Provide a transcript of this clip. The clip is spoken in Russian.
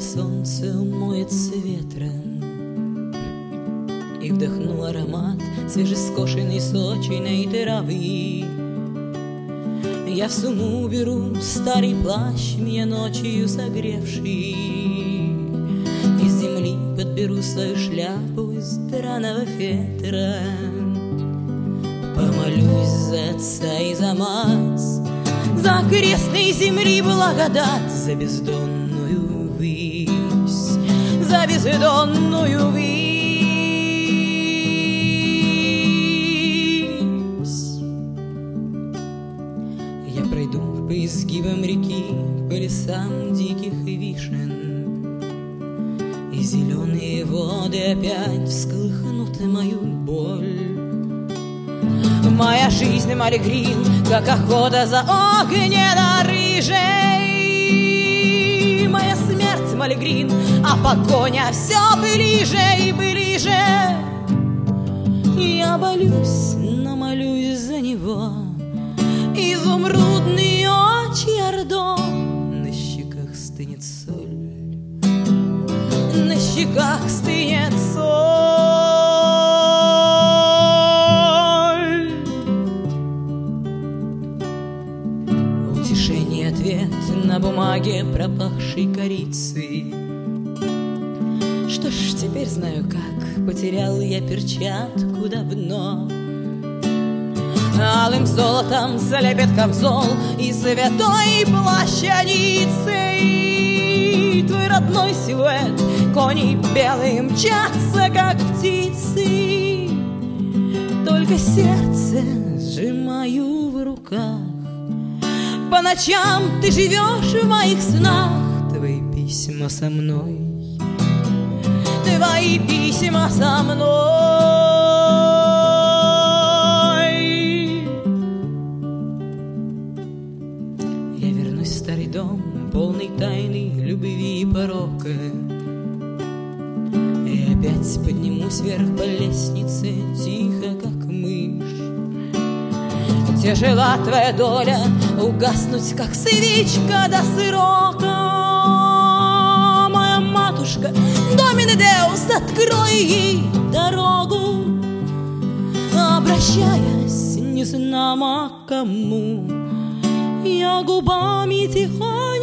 Летнее солнце умоется ветром, и вдохну аромат свежескошенной сочиной травы. Я в сумму беру старый плащ, меня ночью согревший, из земли подберу свою шляпу из драного фетра. Помолюсь за отца и за мать, за крестной земли благодать, за бездонную высь, за бездонную высь. Я пройду по изгибам реки, по лесам диких вишен, и зеленые воды опять всколыхнут мою боль. Моя жизнь малегрин, как охота за огненно-рыжей. Моя смерть малегрин, а погоня все ближе и ближе. Я болюсь, но молюсь за него. Изумрудные очи Ордо, на щеках стынет соль, на щеках стынет соль. Утешение, ответ на бумаге, пропахшей корицей. Что ж, теперь знаю как, потерял я перчатку давно. Алым золотом залепит камзол и святой плащаницей. Твой родной силуэт, кони белые мчатся, как птицы. Только сердце сжимаю в руках. По ночам ты живешь в моих снах. Твои письма со мной, твои письма со мной. Я вернусь в старый дом, полный тайны, любви и порока, и опять поднимусь вверх по лестнице, тихо, как мышь. Тяжела твоя доля, угаснуть, как свечка до срока. Моя матушка, Домине Деус, открой ей дорогу. Обращаясь, не знамо кому, я губами тихонько